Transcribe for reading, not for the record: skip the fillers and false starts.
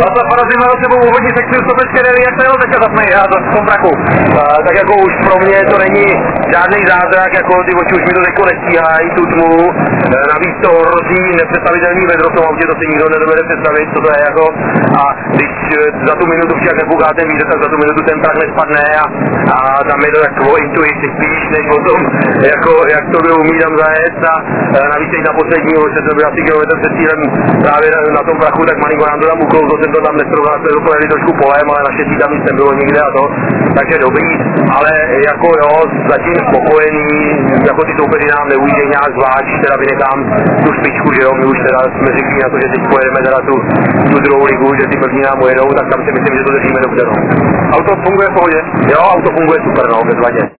Václav Parazim má za sebou úvodní sekci stopecké rally, jak to jelo teďka za tmy, já v tom prachu. Tak jako už pro mě to není žádný zázrak, jako ty oči už mi to teďko nestíhají, tu tmu. Navíc to hrozí nepředstavitelný vedro v tom autě, to si nikdo nedovede představit, co to je jako. A když za tu minutu však nepuká ten vítr, tak za tu minutu ten prach nespadne a tam je to tak o intuici spíš, než o tom, jako, jak to kdo umí tam zajet. A navíc teď na poslední, se to byl asi kilometr před cílem právě na tom prachu, tak malinko nám to tam uklouzlo, jsem to tam nesrovnal, jsme to pojeli trošku polem, ale naštěstí tam nic nebylo nikde a to, takže dobrý, ale jako jo, zatím spokojený, jako ty soupeři nám neujíždějí nějak zvlášť, teda vynechám tu špičku, že jo, my už teda jsme zvyklí na to, že teď pojedeme teda tu druhou ligu, že ty první nám ujedou, tak tam si myslím, že to držíme dobře, no. Auto funguje v pohodě? Jo, auto funguje super, no, bez vadě.